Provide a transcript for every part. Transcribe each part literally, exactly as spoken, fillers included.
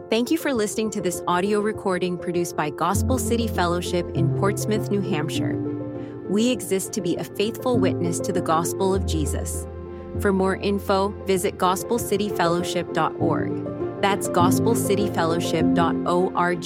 Thank you for listening to this audio recording produced by Gospel City Fellowship in Portsmouth, New Hampshire. We exist to be a faithful witness to the gospel of Jesus. For more info, visit gospel city fellowship dot org. That's gospel city fellowship dot org.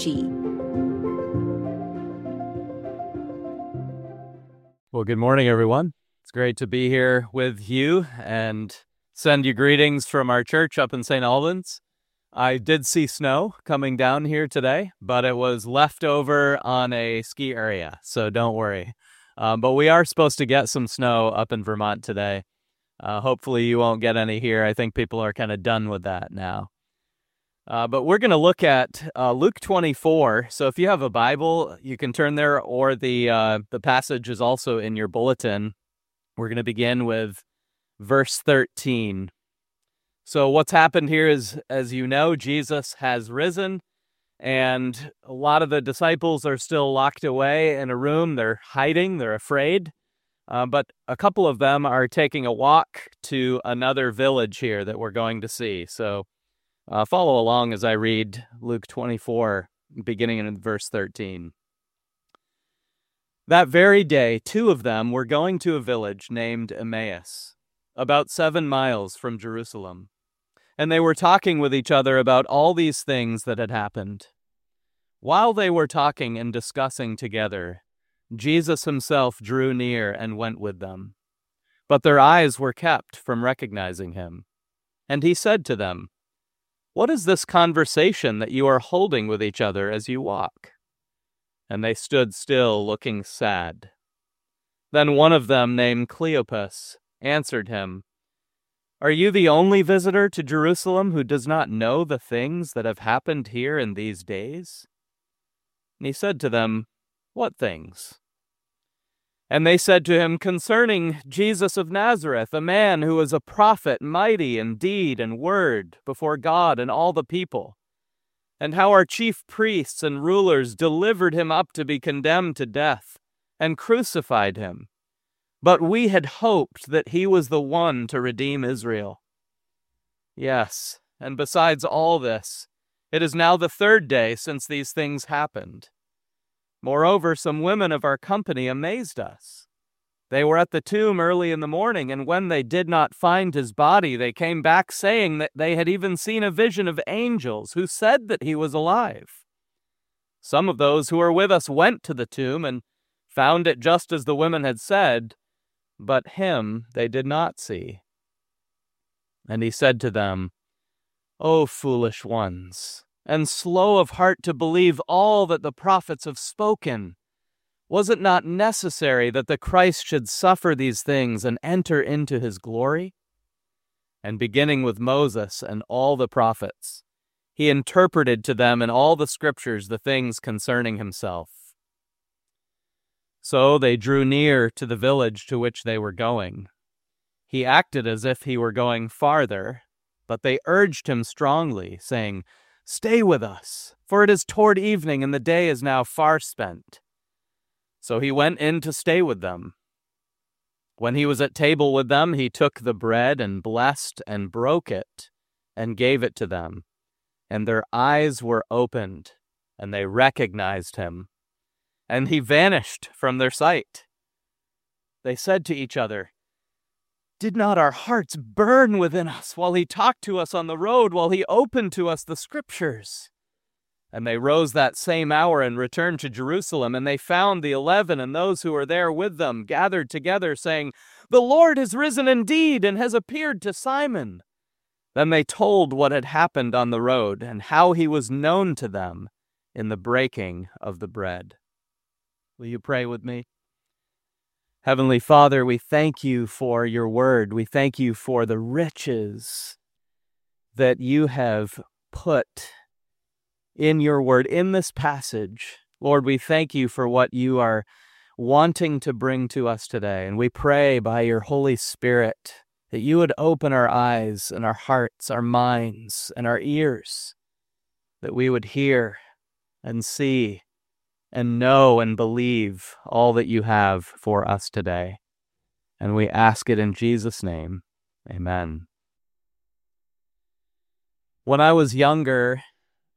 Well, good morning, everyone. It's great to be here with you and send you greetings from our church up in Saint Albans. I did see snow coming down here today, but it was left over on a ski area, so don't worry. Um, but we are supposed to get some snow up in Vermont today. Uh, hopefully you won't get any here. I think people are kind of done with that now. Uh, but we're going to look at uh, Luke twenty-four. So if you have a Bible, you can turn there, or the uh, the passage is also in your bulletin. We're going to begin with verse thirteen. So what's happened here is, as you know, Jesus has risen, and a lot of the disciples are still locked away in a room. They're hiding. They're afraid. Uh, but a couple of them are taking a walk to another village here that we're going to see. So uh, follow along as I read Luke twenty-four, beginning in verse thirteen. That very day, two of them were going to a village named Emmaus, about seven miles from Jerusalem. And they were talking with each other about all these things that had happened. While they were talking and discussing together, Jesus himself drew near and went with them. But their eyes were kept from recognizing him. And he said to them, "What is this conversation that you are holding with each other as you walk?" And they stood still, looking sad. Then one of them, named Cleopas, answered him, "Are you the only visitor to Jerusalem who does not know the things that have happened here in these days?" And he said to them, "What things?" And they said to him, "Concerning Jesus of Nazareth, a man who was a prophet, mighty in deed and word before God and all the people, and how our chief priests and rulers delivered him up to be condemned to death and crucified him. But we had hoped that he was the one to redeem Israel. Yes, and besides all this, it is now the third day since these things happened. Moreover, some women of our company amazed us. They were at the tomb early in the morning, and when they did not find his body, they came back saying that they had even seen a vision of angels who said that he was alive. Some of those who were with us went to the tomb and found it just as the women had said, but him they did not see." And he said to them, "O foolish ones, and slow of heart to believe all that the prophets have spoken. Was it not necessary that the Christ should suffer these things and enter into his glory?" And beginning with Moses and all the prophets, he interpreted to them in all the scriptures the things concerning himself. So they drew near to the village to which they were going. He acted as if he were going farther, but they urged him strongly, saying, "Stay with us, for it is toward evening, and the day is now far spent." So he went in to stay with them. When he was at table with them, he took the bread and blessed and broke it and gave it to them. And their eyes were opened, and they recognized him. And he vanished from their sight. They said to each other, "Did not our hearts burn within us while he talked to us on the road, while he opened to us the scriptures?" And they rose that same hour and returned to Jerusalem, and they found the eleven and those who were there with them gathered together, saying, "The Lord has risen indeed and has appeared to Simon." Then they told what had happened on the road and how he was known to them in the breaking of the bread. Will you pray with me? Heavenly Father, we thank you for your word. We thank you for the riches that you have put in your word, in this passage. Lord, we thank you for what you are wanting to bring to us today. And we pray by your Holy Spirit that you would open our eyes and our hearts, our minds and our ears, that we would hear and see and know and believe all that you have for us today. And we ask it in Jesus' name. Amen. When I was younger,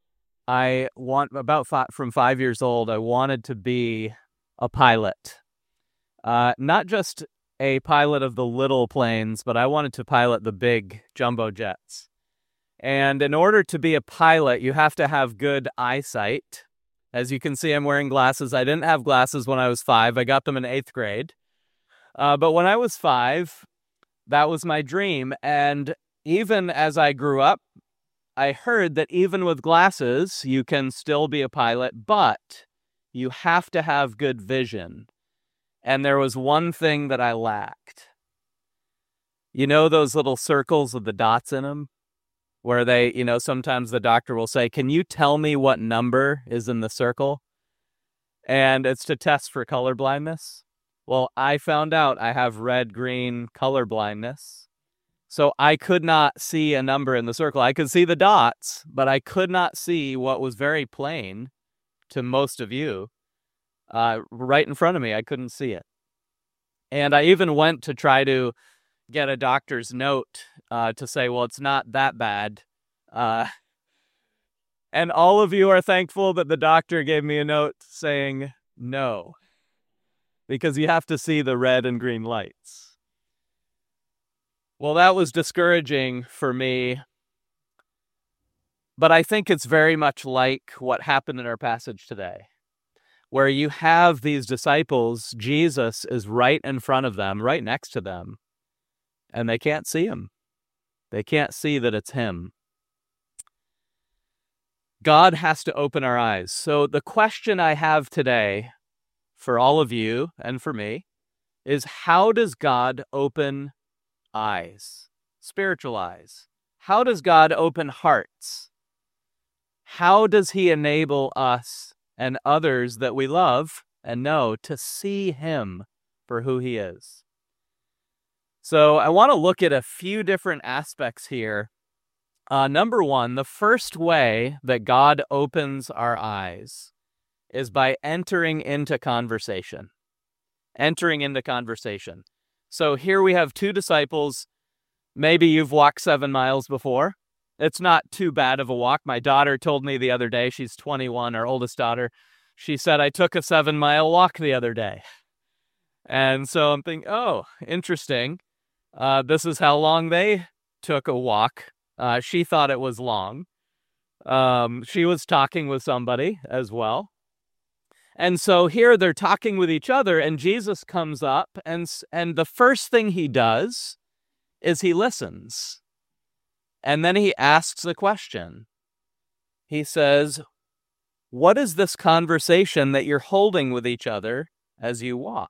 I want about five, from five years old, I wanted to be a pilot. Uh, not just a pilot of the little planes, but I wanted to pilot the big jumbo jets. And in order to be a pilot, you have to have good eyesight. As you can see, I'm wearing glasses. I didn't have glasses when I was five. I got them in eighth grade. Uh, but when I was five, that was my dream. And even as I grew up, I heard that even with glasses, you can still be a pilot, but you have to have good vision. And there was one thing that I lacked. You know those little circles with the dots in them? Where they, you know, sometimes the doctor will say, can you tell me what number is in the circle? And it's to test for color blindness. Well, I found out I have red-green color blindness. So I could not see a number in the circle. I could see the dots, but I could not see what was very plain to most of you. Uh, right in front of me, I couldn't see it. And I even went to try to get a doctor's note uh, to say, well, it's not that bad. Uh, and all of you are thankful that the doctor gave me a note saying no, because you have to see the red and green lights. Well, that was discouraging for me, but I think it's very much like what happened in our passage today, where you have these disciples, Jesus is right in front of them, right next to them, and they can't see him. They can't see that it's him. God has to open our eyes. So the question I have today for all of you and for me is, how does God open eyes, spiritual eyes? How does God open hearts? How does he enable us and others that we love and know to see him for who he is? So I want to look at a few different aspects here. Uh, number one, the first way that God opens our eyes is by entering into conversation. Entering into conversation. So here we have two disciples. Maybe you've walked seven miles before. It's not too bad of a walk. My daughter told me the other day, she's twenty-one, our oldest daughter. She said, I took a seven mile walk the other day. And so I'm thinking, oh, interesting. Uh, this is how long they took a walk. Uh, she thought it was long. Um, she was talking with somebody as well. And so here they're talking with each other, and Jesus comes up, and, and the first thing he does is he listens. And then he asks a question. He says, what is this conversation that you're holding with each other as you walk?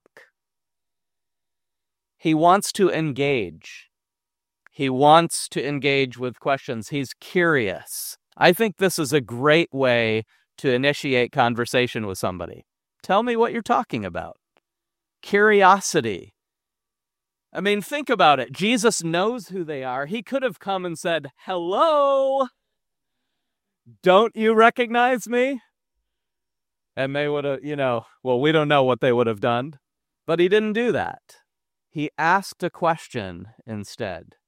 He wants to engage. He wants to engage with questions. He's curious. I think this is a great way to initiate conversation with somebody. Tell me what you're talking about. Curiosity. I mean, think about it. Jesus knows who they are. He could have come and said, hello, don't you recognize me? And they would have, you know, well, we don't know what they would have done, but he didn't do that. He asked a question instead.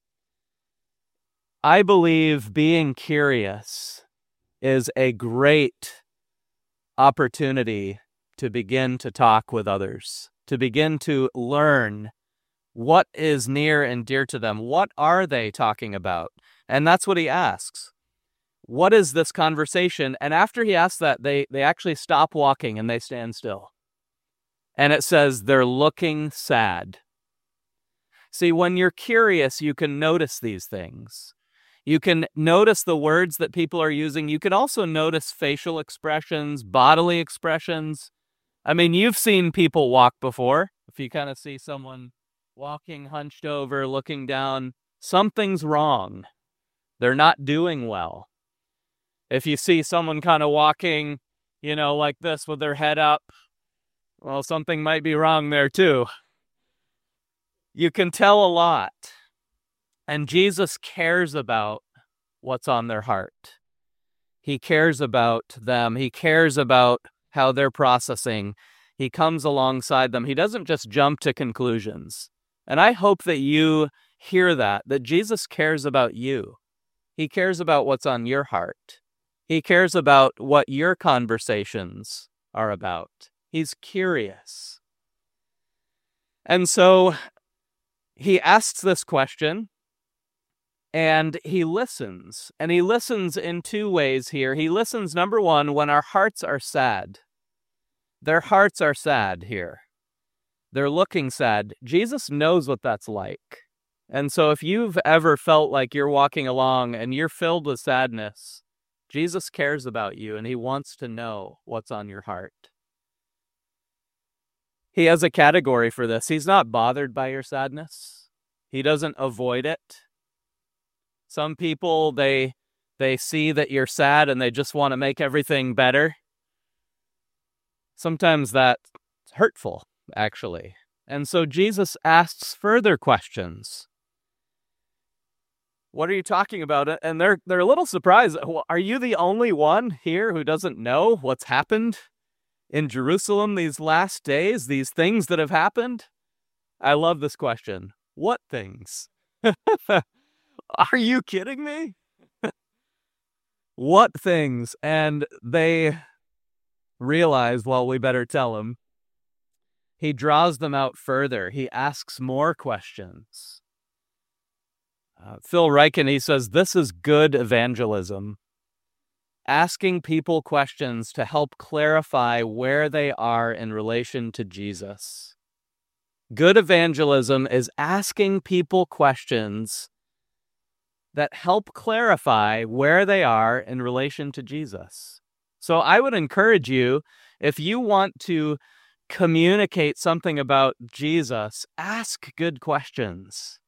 I believe being curious is a great opportunity to begin to talk with others, to begin to learn what is near and dear to them. What are they talking about? And that's what he asks. What is this conversation? And after he asks that, they, they actually stop walking and they stand still. And it says they're looking sad. See, when you're curious, you can notice these things. You can notice the words that people are using. You can also notice facial expressions, bodily expressions. I mean, you've seen people walk before. If you kind of see someone walking hunched over, looking down, something's wrong. They're not doing well. If you see someone kind of walking, you know, like this with their head up, well, something might be wrong there too. You can tell a lot. And Jesus cares about what's on their heart. He cares about them. He cares about how they're processing. He comes alongside them. He doesn't just jump to conclusions. And I hope that you hear that, that Jesus cares about you. He cares about what's on your heart. He cares about what your conversations are about. He's curious. And so he asks this question, and he listens. And he listens in two ways here. He listens, number one, when our hearts are sad. Their hearts are sad here. They're looking sad. Jesus knows what that's like. And so if you've ever felt like you're walking along and you're filled with sadness, Jesus cares about you and he wants to know what's on your heart. He has a category for this. He's not bothered by your sadness. He doesn't avoid it. Some people, they they see that you're sad and they just want to make everything better. Sometimes that's hurtful, actually. And so Jesus asks further questions. What are you talking about? And they're they're a little surprised. Are you the only one here who doesn't know what's happened in Jerusalem these last days, these things that have happened? I love this question. What things? Are you kidding me? What things? And they realize, well, we better tell him. He draws them out further. He asks more questions. Uh, Phil Ryken, he says, this is good evangelism. Asking people questions to help clarify where they are in relation to Jesus. Good evangelism is asking people questions that help clarify where they are in relation to Jesus. So I would encourage you, if you want to communicate something about Jesus, ask good questions.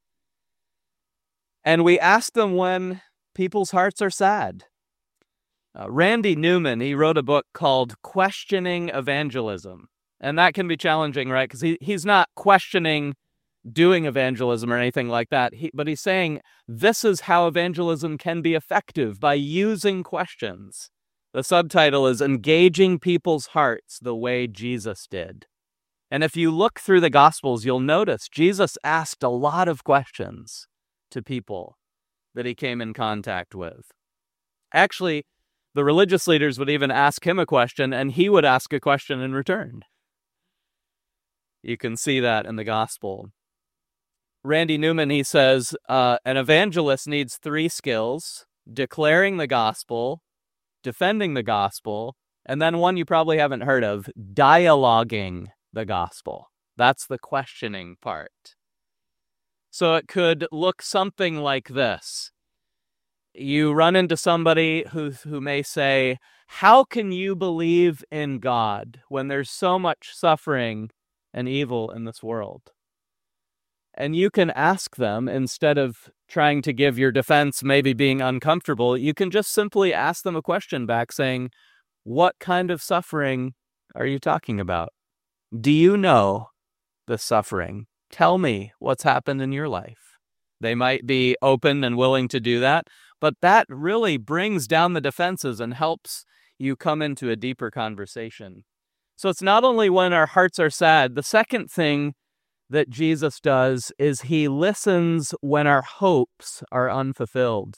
And we ask them when people's hearts are sad. Uh, Randy Newman, he wrote a book called Questioning Evangelism. And that can be challenging, right? Because he, he's not questioning doing evangelism or anything like that. He, but he's saying this is how evangelism can be effective, by using questions. The subtitle is Engaging People's Hearts the Way Jesus Did. And if you look through the Gospels, you'll notice Jesus asked a lot of questions to people that he came in contact with. Actually, the religious leaders would even ask him a question, and he would ask a question in return. You can see that in the Gospel. Randy Newman, he says, uh, an evangelist needs three skills: declaring the gospel, defending the gospel, and then one you probably haven't heard of, dialoguing the gospel. That's the questioning part. So it could look something like this. You run into somebody who, who may say, how can you believe in God when there's so much suffering and evil in this world? And you can ask them, instead of trying to give your defense, maybe being uncomfortable, you can just simply ask them a question back saying, what kind of suffering are you talking about? Do you know the suffering? Tell me what's happened in your life. They might be open and willing to do that, but that really brings down the defenses and helps you come into a deeper conversation. So it's not only when our hearts are sad. The second thing that Jesus does is he listens when our hopes are unfulfilled.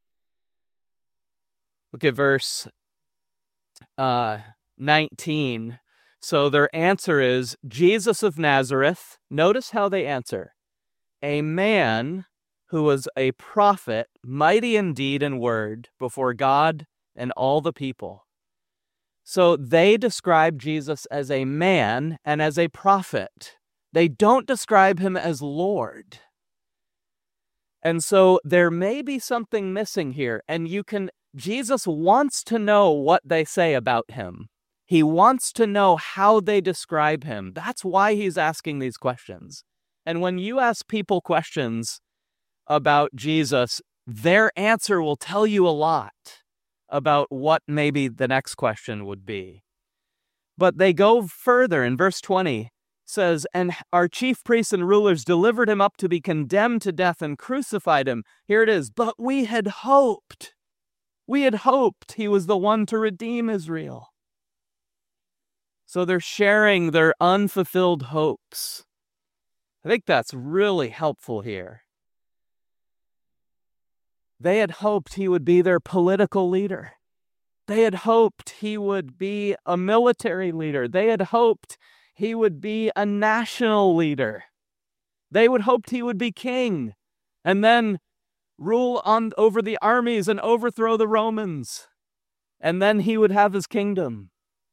Look at verse uh, nineteen. So their answer is, Jesus of Nazareth. Notice how they answer. A man who was a prophet, mighty in deed and word, before God and all the people. So they describe Jesus as a man and as a prophet. They don't describe him as Lord. And so there may be something missing here. And you can, Jesus wants to know what they say about him. He wants to know how they describe him. That's why he's asking these questions. And when you ask people questions about Jesus, their answer will tell you a lot about what maybe the next question would be. But they go further. In verse twenty, says, and our chief priests and rulers delivered him up to be condemned to death and crucified him. Here it is. But we had hoped. We had hoped he was the one to redeem Israel. So they're sharing their unfulfilled hopes. I think that's really helpful here. They had hoped he would be their political leader. They had hoped he would be a military leader. They had hoped he would be a national leader. They would hoped he would be king and then rule on over the armies and overthrow the Romans. And then he would have his kingdom.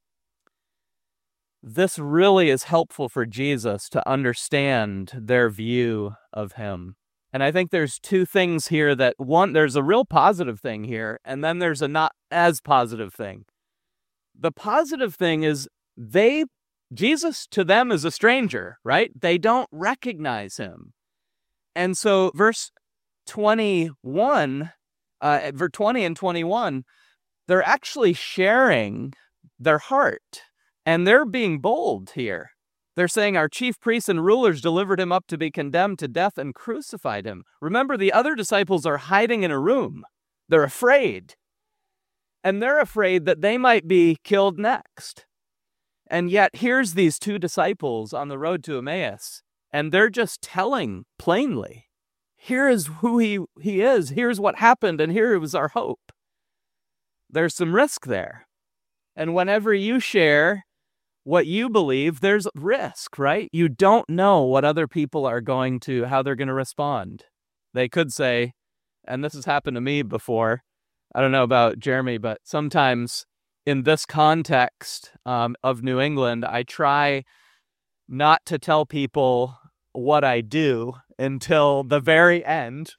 This really is helpful for Jesus to understand their view of him. And I think there's two things here that, one, there's a real positive thing here, and then there's a not as positive thing. The positive thing is they, Jesus to them is a stranger, right? They don't recognize him. And so verse twenty-one, uh, verse twenty and twenty-one, they're actually sharing their heart, and they're being bold here. They're saying our chief priests and rulers delivered him up to be condemned to death and crucified him. Remember, the other disciples are hiding in a room. They're afraid. And they're afraid that they might be killed next. And yet, here's these two disciples on the road to Emmaus, and they're just telling plainly, here is who he, he is, here's what happened, and here was our hope. There's some risk there. And whenever you share what you believe, there's risk, right? You don't know what other people are going to, how they're going to respond. They could say, and this has happened to me before, I don't know about Jeremy, but sometimes in this context um, of New England, I try not to tell people what I do until the very end.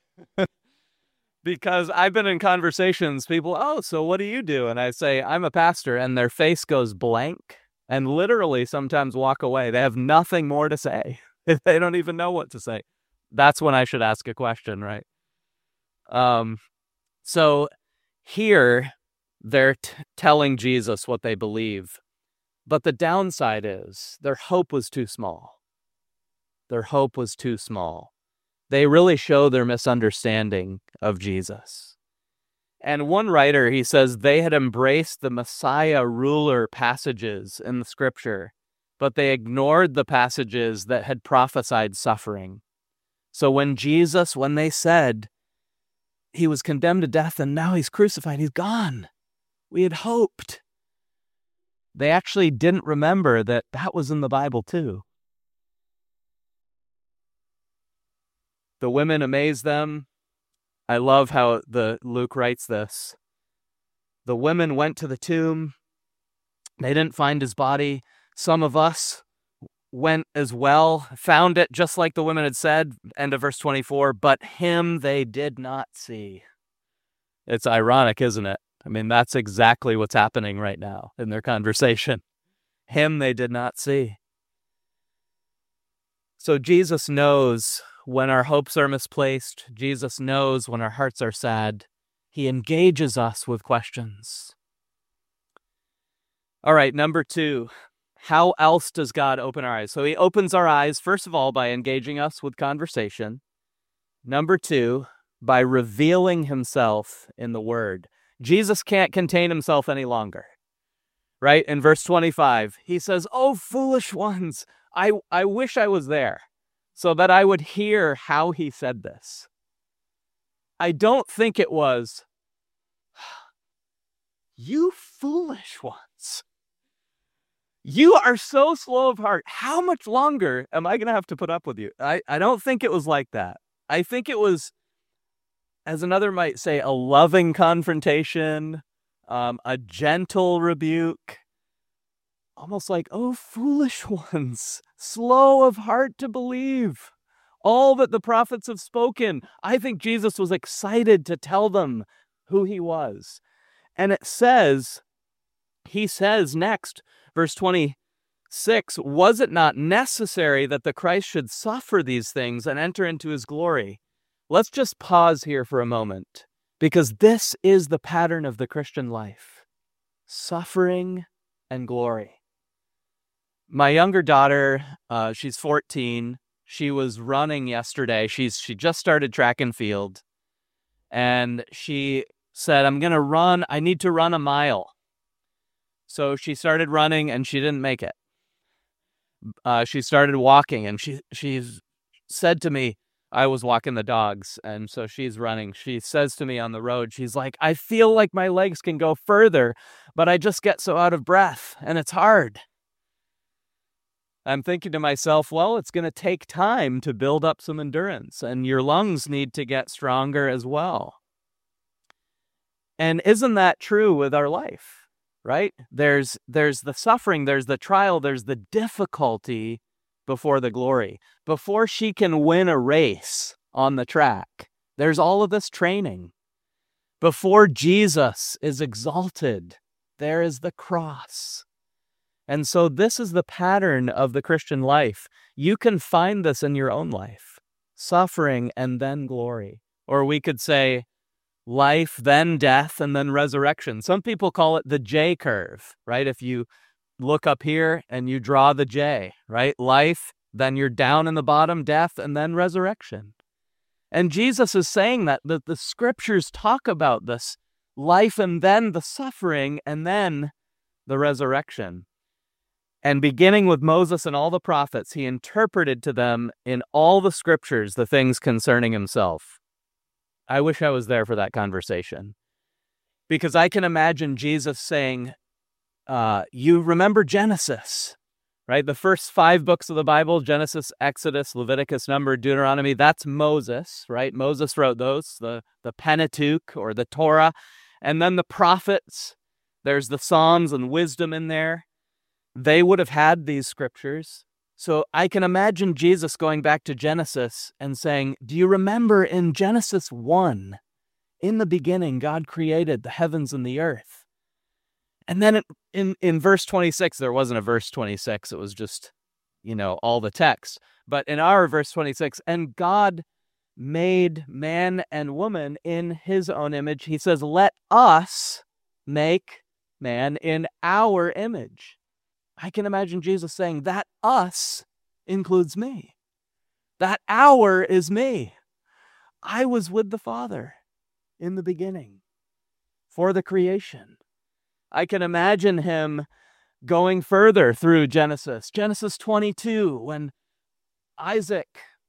Because I've been in conversations, people, oh, so what do you do? And I say, I'm a pastor, and their face goes blank and literally sometimes walk away. They have nothing more to say. They don't even know what to say. That's when I should ask a question, right? Um, so here they're t- telling Jesus what they believe. But the downside is their hope was too small. Their hope was too small. They really show their misunderstanding of Jesus. And one writer, he says, they had embraced the Messiah ruler passages in the scripture, but they ignored the passages that had prophesied suffering. So when Jesus, when they said he was condemned to death and now he's crucified, he's gone, we had hoped. They actually didn't remember that that was in the Bible too. The women amazed them. I love how the Luke writes this. The women went to the tomb. They didn't find his body. Some of us went as well, found it just like the women had said, end of verse twenty-four, but him they did not see. It's ironic, isn't it? I mean, that's exactly what's happening right now in their conversation. Him they did not see. So Jesus knows when our hopes are misplaced. Jesus knows when our hearts are sad. He engages us with questions. All right, number two, how else does God open our eyes? So he opens our eyes, first of all, by engaging us with conversation. Number two, by revealing himself in the word. Jesus can't contain himself any longer, right? In verse twenty-five, he says, "Oh, foolish ones, I, I wish I was there so that I would hear how he said this." I don't think it was, "You foolish ones, you are so slow of heart. How much longer am I going to have to put up with you?" I, I don't think it was like that. I think it was, as another might say, a loving confrontation, um, a gentle rebuke. Almost like, "Oh, foolish ones, slow of heart to believe all that the prophets have spoken." I think Jesus was excited to tell them who he was. And it says, he says next, verse twenty-six, "Was it not necessary that the Christ should suffer these things and enter into his glory?" Let's just pause here for a moment, because this is the pattern of the Christian life: suffering and glory. My younger daughter, uh, she's fourteen. She was running yesterday. She's she just started track and field. And she said, "I'm going to run. I need to run a mile." So she started running and she didn't make it. Uh, she started walking and she she said to me, I was walking the dogs, and so she's running. She says to me on the road, she's like, I feel like my legs can go further, but I just get so out of breath, and it's hard. I'm thinking to myself, well, it's going to take time to build up some endurance, and your lungs need to get stronger as well. And isn't that true with our life, right? There's there's the suffering, there's the trial, there's the difficulty before the glory. Before she can win a race on the track, there's all of this training. Before Jesus is exalted, there is the cross. And so this is the pattern of the Christian life. You can find this in your own life. Suffering and then glory. Or we could say life, then death, and then resurrection. Some people call it the J curve, right? If you look up here and you draw the J, right? Life, then you're down in the bottom, death, and then resurrection. And Jesus is saying that, that the scriptures talk about this life and then the suffering and then the resurrection. And beginning with Moses and all the prophets, he interpreted to them in all the scriptures the things concerning himself. I wish I was there for that conversation. Because I can imagine Jesus saying, uh, you remember Genesis, right? The first five books of the Bible, Genesis, Exodus, Leviticus, Number, Deuteronomy, that's Moses, right? Moses wrote those, the, the Pentateuch or the Torah. And then the prophets, there's the Psalms and wisdom in there. They would have had these scriptures. So I can imagine Jesus going back to Genesis and saying, do you remember in Genesis one, in the beginning, God created the heavens and the earth? And then in, in verse twenty-six, there wasn't a verse twenty-six. It was just, you know, all the text. But in our verse twenty-six, and God made man and woman in his own image. He says, let us make man in our image. I can imagine Jesus saying that us includes me. That our is me. I was with the Father in the beginning for the creation. I can imagine him going further through Genesis. Genesis twenty-two, when Isaac,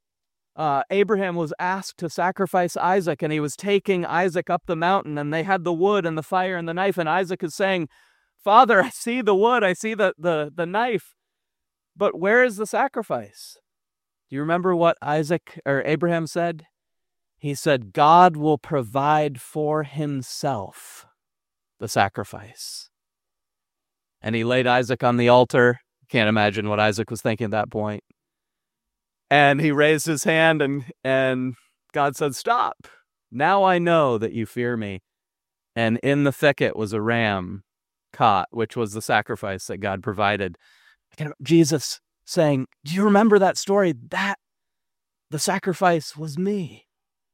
uh, Abraham was asked to sacrifice Isaac, and he was taking Isaac up the mountain, and they had the wood and the fire and the knife, and Isaac is saying, Father, I see the wood, I see the, the, the knife, but where is the sacrifice? Do you remember what Isaac or Abraham said? He said, God will provide for himself the sacrifice. And he laid Isaac on the altar. Can't imagine what Isaac was thinking at that point. And he raised his hand and, and God said, stop. Now I know that you fear me. And in the thicket was a ram caught, which was the sacrifice that God provided. Jesus saying, do you remember that story? That the sacrifice was me.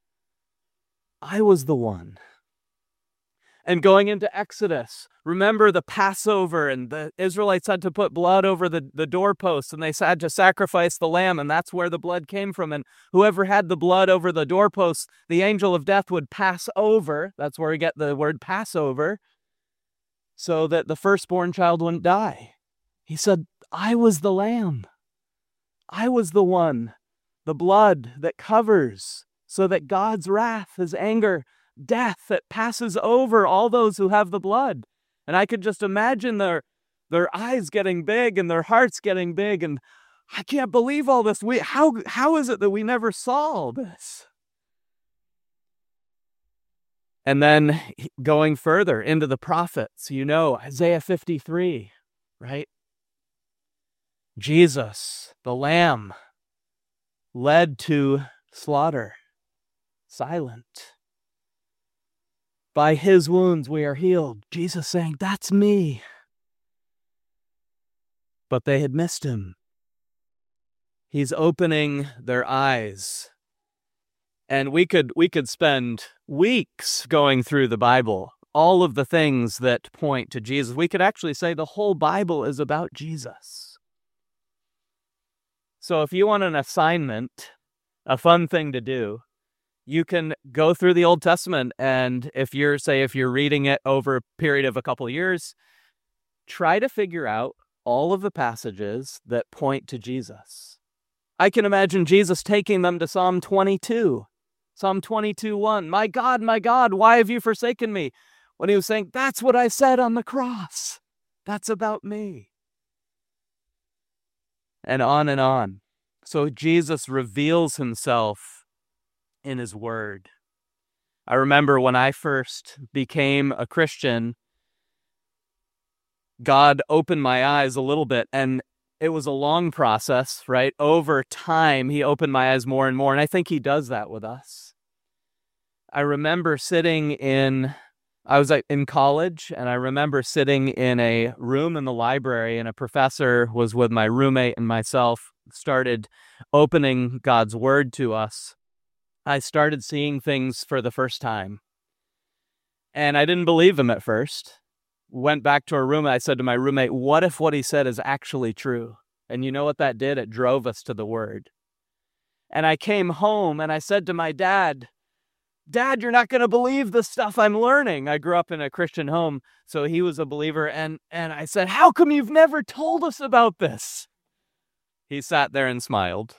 I was the one. And going into Exodus, remember the Passover, and the Israelites had to put blood over the, the doorposts, and they had to sacrifice the lamb, and that's where the blood came from. And whoever had the blood over the doorposts, the angel of death would pass over. That's where we get the word Passover, so that the firstborn child wouldn't die. He said, I was the lamb. I was the one, the blood that covers, so that God's wrath, his anger, death that passes over all those who have the blood. And I could just imagine their, their eyes getting big and their hearts getting big. And I can't believe all this. We, how, how is it that we never saw this? And then going further into the prophets, you know, Isaiah fifty-three, right? Jesus, the Lamb, led to slaughter, silent. By his wounds we are healed. Jesus saying, that's me. But they had missed him. He's opening their eyes. And we could we could spend weeks going through the Bible, all of the things that point to Jesus. We could actually say the whole Bible is about Jesus. So if you want an assignment, a fun thing to do, you can go through the Old Testament, and if you're, say, if you're reading it over a period of a couple of years, try to figure out all of the passages that point to Jesus. I can imagine Jesus taking them to Psalm twenty-two. Psalm twenty-two one, my God, my God, why have you forsaken me? When he was saying, that's what I said on the cross. That's about me. And on and on. So Jesus reveals himself in his word. I remember when I first became a Christian, God opened my eyes a little bit, and it was a long process, right? Over time, he opened my eyes more and more, and I think he does that with us. I remember sitting in, I was in college, and I remember sitting in a room in the library, and a professor was with my roommate and myself, started opening God's word to us. I started seeing things for the first time, and I didn't believe him at first. Went back to our room, and I said to my roommate, what if what he said is actually true? And you know what that did? It drove us to the word. And I came home, and I said to my dad, Dad, you're not going to believe the stuff I'm learning. I grew up in a Christian home, so he was a believer. And, and I said, how come you've never told us about this? He sat there and smiled.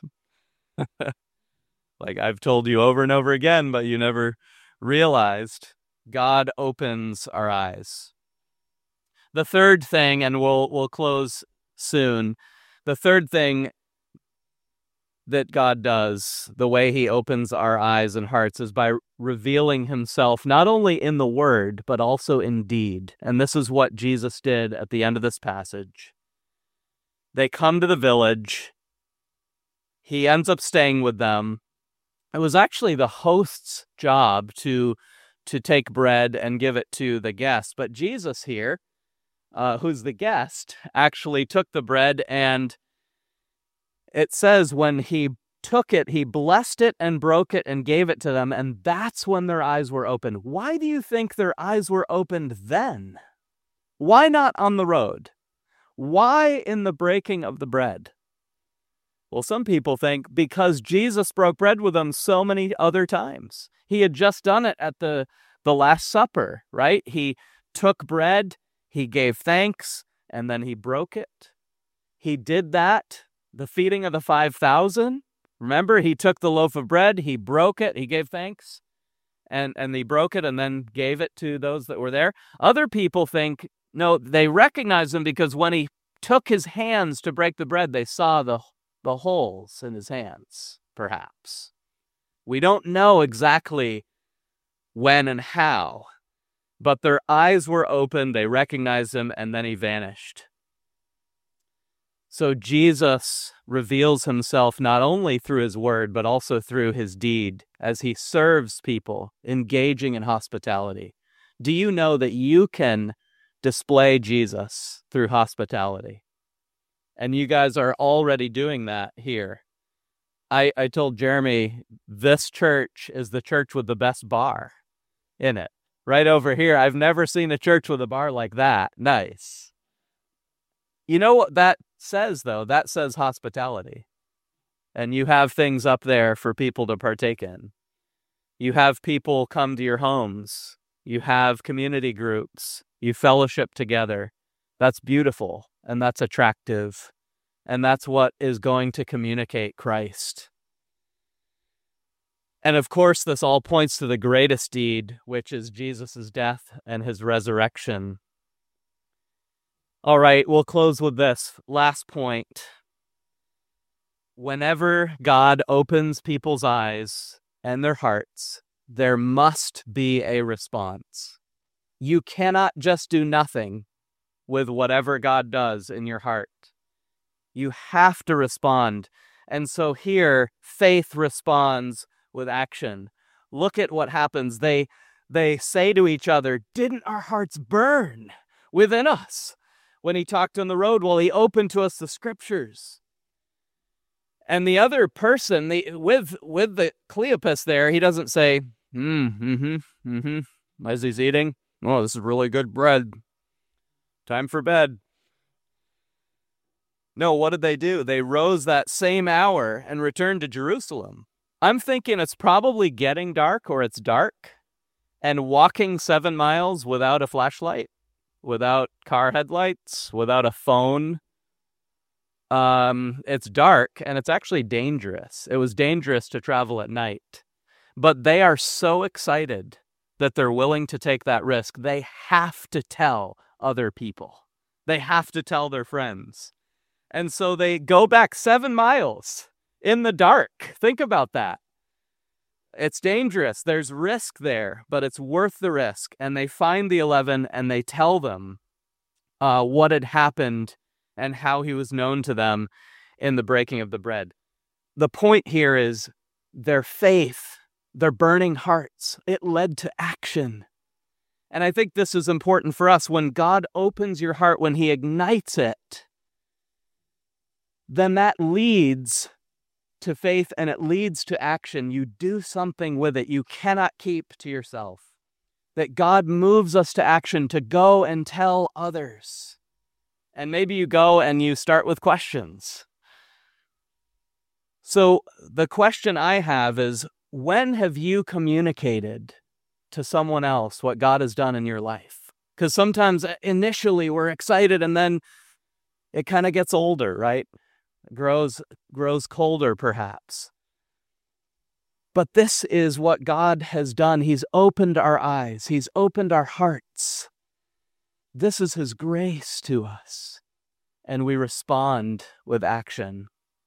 Like, I've told you over and over again, but you never realized. God opens our eyes. The third thing, and we'll we'll close soon, the third thing that God does, the way he opens our eyes and hearts, is by revealing himself not only in the word, but also in deed. And this is what Jesus did at the end of this passage. They come to the village. He ends up staying with them. It was actually the host's job to, to take bread and give it to the guests. But Jesus here, uh, who's the guest, actually took the bread, and it says when he took it, he blessed it and broke it and gave it to them, and that's when their eyes were opened. Why do you think their eyes were opened then? Why not on the road? Why in the breaking of the bread? Well, some people think because Jesus broke bread with them so many other times. He had just done it at the, the Last Supper, right? He took bread, he gave thanks, and then he broke it. He did that, the feeding of the five thousand. Remember, he took the loaf of bread, he broke it, he gave thanks, and, and he broke it and then gave it to those that were there. Other people think, no, they recognize him because when he took his hands to break the bread, they saw the the holes in his hands, perhaps. We don't know exactly when and how, but their eyes were open, they recognized him, and then he vanished. So Jesus reveals himself not only through his word, but also through his deed as he serves people, engaging in hospitality. Do you know that you can display Jesus through hospitality? And you guys are already doing that here. I, I told Jeremy, this church is the church with the best bar in it. Right over here, I've never seen a church with a bar like that. Nice. You know what that says, though? That says hospitality. And you have things up there for people to partake in. You have people come to your homes. You have community groups. You fellowship together. That's beautiful, and that's attractive, and that's what is going to communicate Christ. And of course, this all points to the greatest deed, which is Jesus' death and his resurrection. All right, we'll close with this last point. Whenever God opens people's eyes and their hearts, there must be a response. You cannot just do nothing with whatever God does in your heart. You have to respond. And so here, faith responds with action. Look at what happens. They, they say to each other, didn't our hearts burn within us when he talked on the road while he opened to us the scriptures? And the other person, the, with, with the Cleopas there, he doesn't say, mm, mm-hmm, mm-hmm, as he's eating, oh, this is really good bread. Time for bed. No, what did they do? They rose that same hour and returned to Jerusalem. I'm thinking it's probably getting dark, or it's dark, and walking seven miles without a flashlight, without car headlights, without a phone. um, it's dark and it's actually dangerous. It was dangerous to travel at night. But they are so excited that they're willing to take that risk. They have to tell other people. They have to tell their friends. And so they go back seven miles in the dark. Think about that. It's dangerous. There's risk there, but it's worth the risk. And they find the eleven and they tell them uh, what had happened and how he was known to them in the breaking of the bread. The point here is their faith, their burning hearts, it led to action. And I think this is important for us. When God opens your heart, when he ignites it, then that leads to faith and it leads to action. You do something with it. You cannot keep to yourself. That God moves us to action to go and tell others. And maybe you go and you start with questions. So the question I have is, when have you communicated to someone else what God has done in your life? Because sometimes initially we're excited and then it kind of gets older, right? It grows, grows colder perhaps. But this is what God has done. He's opened our eyes. He's opened our hearts. This is his grace to us. And we respond with action.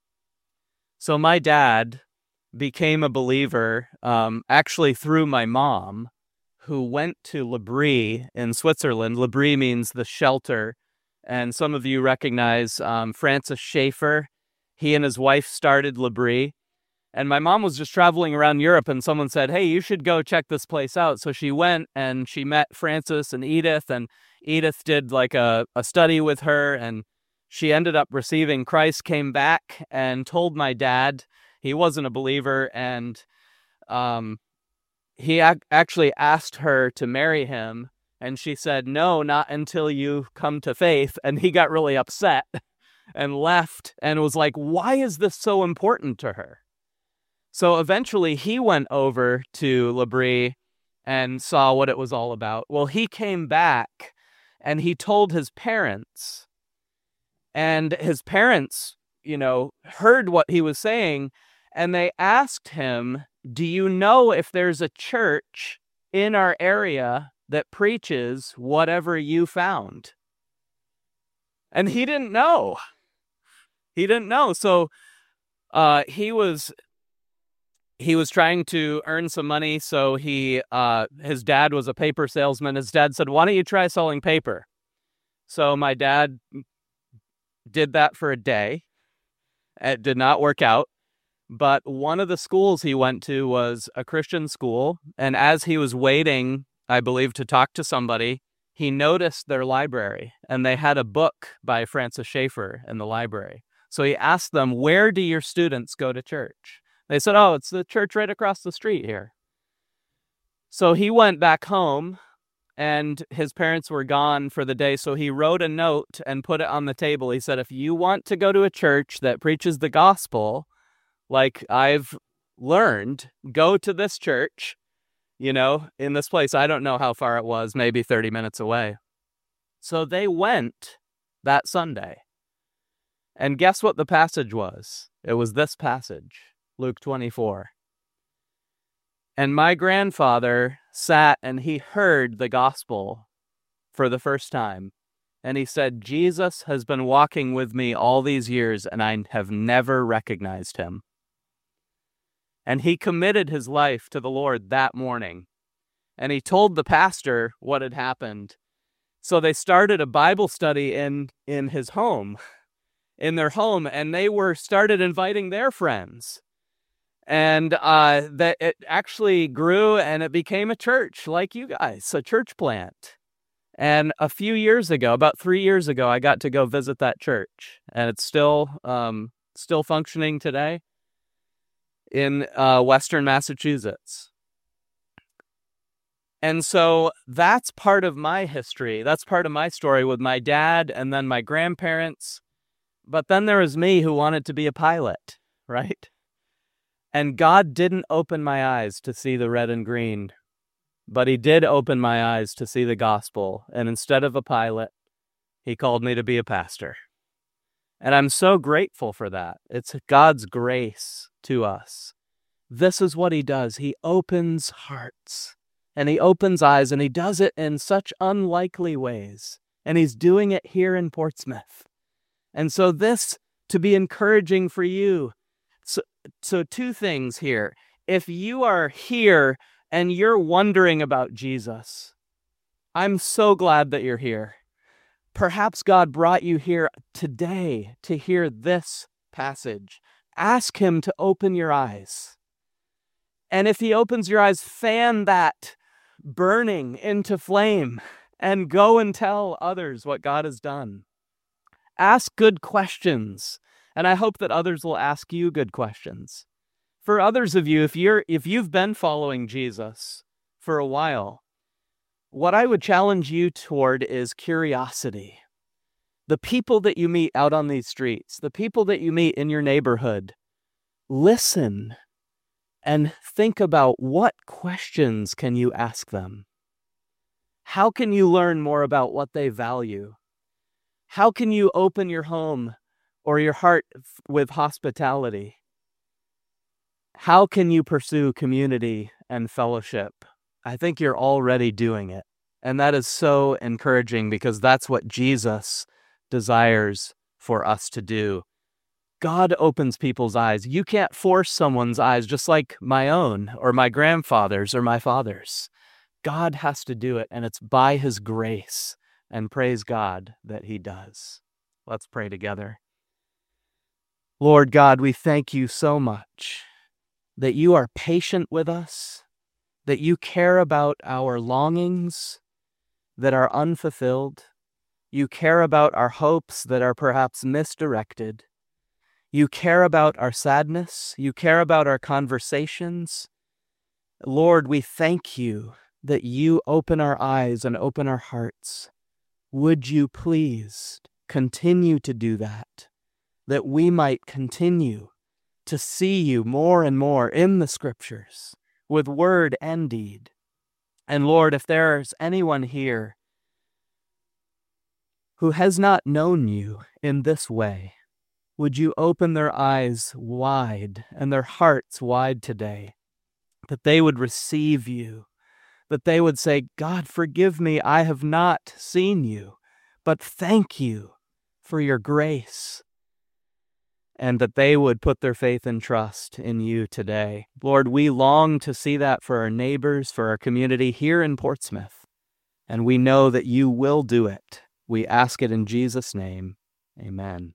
So my dad became a believer um, actually through my mom, who went to L'Abri in Switzerland. L'Abri means the shelter. And some of you recognize um, Francis Schaeffer. He and his wife started L'Abri. And my mom was just traveling around Europe and someone said, hey, you should go check this place out. So she went and she met Francis and Edith, and Edith did like a, a study with her, and she ended up receiving Christ, came back and told my dad. He wasn't a believer, and um, he ac- actually asked her to marry him, and she said, no, not until you come to faith. And he got really upset and left and was like, why is this so important to her? So eventually he went over to L'Abri and saw what it was all about. Well, he came back and he told his parents, and his parents, you know, heard what he was saying, and they asked him, do you know if there's a church in our area that preaches whatever you found? And he didn't know. He didn't know. So uh, he was he was trying to earn some money. So he uh, his dad was a paper salesman. His dad said, why don't you try selling paper? So my dad did that for a day. It did not work out. But one of the schools he went to was a Christian school. And as he was waiting, I believe, to talk to somebody, he noticed their library. And they had a book by Francis Schaeffer in the library. So he asked them, where do your students go to church? They said, oh, it's the church right across the street here. So he went back home, and his parents were gone for the day. So he wrote a note and put it on the table. He said, if you want to go to a church that preaches the gospel, like I've learned, go to this church, you know, in this place. I don't know how far it was, maybe thirty minutes away. So they went that Sunday. And guess what the passage was? It was this passage, Luke twenty-four. And my grandfather sat and he heard the gospel for the first time. And he said, Jesus has been walking with me all these years and I have never recognized him. And he committed his life to the Lord that morning. And he told the pastor what had happened. So they started a Bible study in, in his home, in their home, and they were started inviting their friends. And uh, that it actually grew and it became a church like you guys, a church plant. And a few years ago, about three years ago, I got to go visit that church. And it's still um, still functioning today in uh, Western Massachusetts. And so that's part of my history. That's part of my story with my dad and then my grandparents. But then there was me who wanted to be a pilot, right? And God didn't open my eyes to see the red and green, but he did open my eyes to see the gospel. And instead of a pilot, he called me to be a pastor. And I'm so grateful for that. It's God's grace to us. This is what he does. He opens hearts and he opens eyes, and he does it in such unlikely ways. And he's doing it here in Portsmouth. And so this to be encouraging for you. So, so two things here. If you are here and you're wondering about Jesus, I'm so glad that you're here. Perhaps God brought you here today to hear this passage. Ask him to open your eyes. And if he opens your eyes, fan that burning into flame and go and tell others what God has done. Ask good questions, and I hope that others will ask you good questions. For others of you, if you're if you've been following Jesus for a while, what I would challenge you toward is curiosity. The people that you meet out on these streets, the people that you meet in your neighborhood, listen and think about what questions can you ask them? How can you learn more about what they value? How can you open your home or your heart with hospitality? How can you pursue community and fellowship? I think you're already doing it. And that is so encouraging because that's what Jesus desires for us to do. God opens people's eyes. You can't force someone's eyes, just like my own or my grandfather's or my father's. God has to do it, and it's by his grace. And praise God that he does. Let's pray together. Lord God, we thank you so much that you are patient with us, that you care about our longings that are unfulfilled. You care about our hopes that are perhaps misdirected. You care about our sadness. You care about our conversations. Lord, we thank you that you open our eyes and open our hearts. Would you please continue to do that, that we might continue to see you more and more in the scriptures with word and deed. And Lord, if there's anyone here who has not known you in this way, would you open their eyes wide and their hearts wide today, that they would receive you, that they would say, God, forgive me, I have not seen you, but thank you for your grace, and that they would put their faith and trust in you today. Lord, we long to see that for our neighbors, for our community here in Portsmouth, and we know that you will do it. We ask it in Jesus' name. Amen.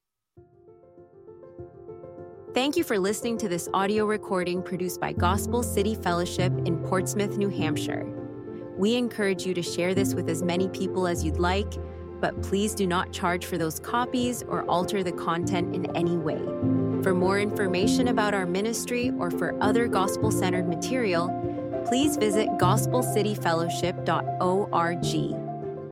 Thank you for listening to this audio recording produced by Gospel City Fellowship in Portsmouth, New Hampshire. We encourage you to share this with as many people as you'd like, but please do not charge for those copies or alter the content in any way. For more information about our ministry or for other gospel-centered material, please visit gospel city fellowship dot org.